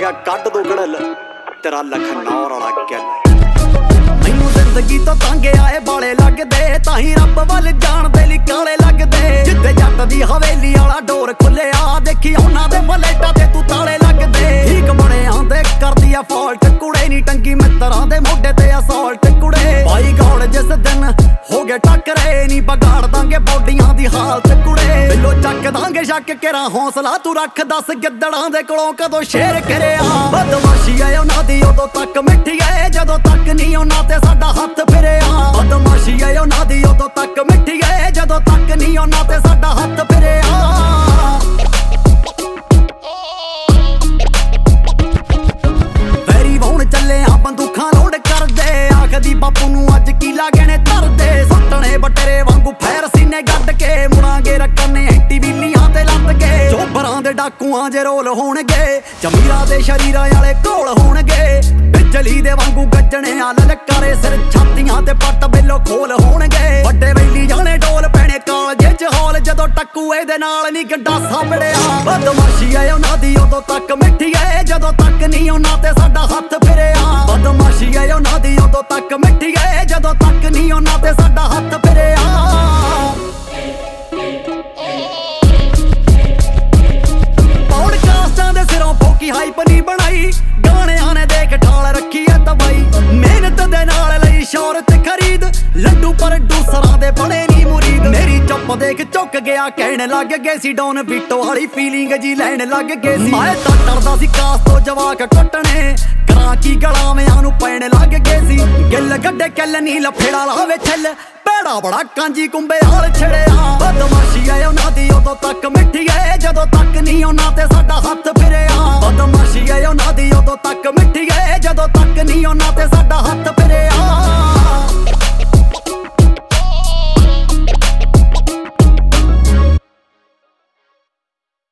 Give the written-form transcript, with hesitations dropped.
ਗਿਆ ਕੱਢ ਦੋ ਗੜਲ ਤੇਰਾ ਲਖਨੌਰ ਵਾਲਾ ਗੱਲ। ਮੈਨੂੰ ਜ਼ਿੰਦਗੀ ਤੋਂ ਤੰਗ ਆਏ ਬਾਲੇ ਲੱਗਦੇ, ਤਾਂ ਹੀ ਰੱਬ ਵੱਲ ਜਾਣ ਦੇ ਲਈ ਕਾਲੇ ਲੱਗਦੇ। ਜਿੱਥੇ ਜੱਟ ਦੀ ਹਵੇਲੀ ਵਾਲਾ ਡੋਰ ਖੁੱਲਿਆ, ਦੇਖੀ ਉਹਨਾਂ ਦੇ ਫਲੇਟਾਂ ਤੇ ਤੂੰ ਤਾਲੇ ਲੱਗਦੇ। ਠੀਕ ਬਣੇ ਆਂਦੇ ਕਰਦੀ ਆ ਫਾਲਟ ਕੁੜੇ, ਨੀ ਟੰਗੀ ਮਿੱਤਰਾਂ ਦੇ ਮੋਢੇ ਤੇ ਅਸਾਲਟ ਕੁੜੇ। ਭਾਈ ਗੌੜ ਜਿਸ ਦਿਨ ਹੋ ਗਏ ਟੱਕਰੇ, ਨੀ ਬਗਾੜ ਦਾਂਗੇ ਬੋਡੀਆਂ ਦੀ ਹਾਲਤ ਕੁੜੇ। ਬਿੱਲੋ ਚੱਕ ਦਾਂਗੇ ਸ਼ੱਕ ਕੇਰਾ ਹੌਸਲਾ ਤੂੰ ਰੱਖ, ਦੱਸ ਗਿੱਦੜਾਂ ਦੇ ਕੋਲੋਂ ਕਦੋਂ ਸ਼ੇਰ ਕਰਿਆ। ਬਦਮਾਸ਼ੀ ਏ ਉਹਨਾਂ ਦੀ ਉਦੋਂ ਤੱਕ ਮਿੱਠੀ ਏ, ਜਦੋਂ ਤੱਕ ਨੀ ਉਹਨਾਂ ਤੇ ਸਾਡਾ ਹੱਥ ਫਿਰਿਆ। ਬਦਮਾਸ਼ੀ ਏ ਉਹਨਾਂ ਦੀ ਉਦੋਂ ਤੱਕ ਮਿੱਠੀ ਏ, ਜਦੋਂ ਤੱਕ ਨੀ ਉਹਨਾਂ ਤੇ ਸਾਡਾ ਹੱਥ ਫਿਰਿਆ। ਵੈਰੀ ਵਾਹੁਣ ਚੱਲੇ ਆ ਬੰਦੂਕਾਂ ਲੋਡ ਕਰਦੇ, ਆਖਦੀ ਬਾਪੂ ਨੂੰ ਅੱਜ ਕੀਲਾ ਗਹਿਣੇ ਧਰਦੇ। ਸੁੱਟਣੇ ਬਟੇਰੇ ਵਾਂਗੂ ਫੈਰ ਸੀਨੇ ਗੱਡ ਕੇ, ਮੁੜਾਂਗੇ ਰੱਖਣੇ ਐਂਟੀ ਵੀਲੀਆਂ ਤੇ ਲੱਦ ਕੇ। ਚੋਬਰਾਂ ਦੇ ਡਾਕੂਆਂ ਜੇ ਰੋਲ ਹੋਣਗੇ, ਜ਼ਮੀਰਾਂ ਦੇ ਸ਼ਰੀਰਾਂ ਵਾਲੇ ਘੋਲ ਹੋਣਗੇ। ਬਿਜਲੀ ਦੇ ਵਾਂਗੂ ਗੱਜਣੇ ਆ ਲਲਕਾਰੇ, ਸਿਰ ਛਾਤੀਆਂ ਤੇ ਪੱਟ ਬਿੱਲੋ ਖੋਲ ਹੋਣਗੇ। ਵੱਡੇ ਵੈਲੀ ਜਾਣੇ ਡੋਲ ਪੈਣੇ ਕਾਲਜੇ ਚ ਹੌਲ, ਜਦੋਂ ਟੱਕੂ ਇਹਦੇ ਨਾਲ ਨੀ ਗੰਡਾ ਸਾਂਭੜਿਆ। ਬਦਮਾਸ਼ੀ ਏ ਉਹਨਾਂ ਦੀ ਉਦੋਂ ਤੱਕ ਮਿੱਠੀ ਏ, ਜਦੋਂ ਤੱਕ ਨੀ ਉਹਨਾਂ ਤੇ ਸਾਡਾ ਹੱਥ ਫਿਰਿਆ। ਬਦਮਾਸ਼ੀ ਏ ਉਹਨਾਂ ਦੀ ਉਦੋਂ ਤੱਕ ਮਿੱਠੀ ਏ, ਜਦੋਂ ਤੱਕ ਨੀ ਉਹਨਾਂ ਤੇ ਸਾਡਾ ਹੱਥ ਫਿਰਿਆ। ਪੌਡਕਾਸਟਾਂ ਦੇ ਸਿਰੋਂ ਫੋਕੀ ਹਾਈਪ ਨੀ ਬਣਾਈ, ਗਾਣਿਆਂ ਨੇ ਦੇਖ ਠਾਲ ਰੱਖੀ ਐ ਦਵਾਈ। ਮਿਹਨਤ ਦੇ ਨਾਲ ਲਈ ਸ਼ੌਹਰਤ ਖਰੀਦ, ਲੱਡੂ ਪ੍ਰੋਡਿਊਸਰਾਂ ਦੇ ਬਣੇ ਨੀ ਮੁਰੀਦ। ਮੇਰੀ ਚੁੱਪ ਦੇਖ ਝੁੱਕ ਗਿਆ, ਕਹਿਣ ਲੱਗ ਗਏ ਸੀ ਡੌਨ ਵੀਟੋ ਵਾਲੀ ਫੀਲਿੰਗ ਜੀ ਲੈਣ ਲੱਗ ਗਏ ਸੀ। ਮੈਂ ਤਾਂ ਡਰਦਾ ਸੀ ਕਾਸ ਤੋਂ ਜਵਾਕ ਕੁੱਟਣੇ, ਕਰਾਂ ਕੀ ਗਲਾਵਿਆਂ ਨੂੰ ਪੈਣ ਲੱਗ ਗਏ ਸੀ। ਗਿੱਲ ਗੱਡੇ ਕੱਲ ਨੀ ਲਫੇੜਾ ਲਾਵੇ ਛੱਲ, ਭੈੜਾ ਬੜਾ ਕਾਂਜੀ ਕੁੰਬੇ ਹਾਲ ਛੜਿਆ। ਬਦਮਾਸ਼ੀ ਏ ਉਹਨਾਂ ਦੀ ਉਦੋਂ ਤੱਕ ਮਿੱਠੀ ਏ, ਜਦੋਂ ਤੱਕ ਨੀ ਉਹਨਾਂ ਤੇ ਸਾਡਾ ਹੱਥ ਫਿਰਿਆ। ਬਦਮਾਸ਼ੀ ਏ ਉਹਨਾਂ ਦੀ ਉਦੋਂ ਤੱਕ ਮਿੱਠੀ ਏ, ਜਦੋਂ ਤੱਕ ਨੀ ਉਹਨਾਂ ਤੇ ਸਾਡਾ